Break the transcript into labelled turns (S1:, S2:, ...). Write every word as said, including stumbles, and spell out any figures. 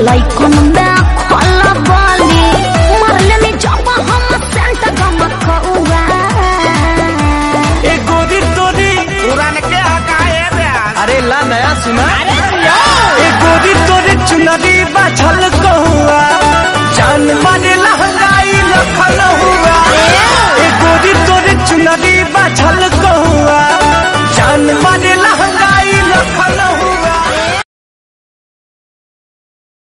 S1: लइकन में खोला बाली मरले में जब हम सेंट गमकौआ
S2: ए गोरी तोरी पुरान के हकाए रे।
S3: अरे ला नया सुना।
S2: ए गोरी तोरी चुनरी बाछल कहुआ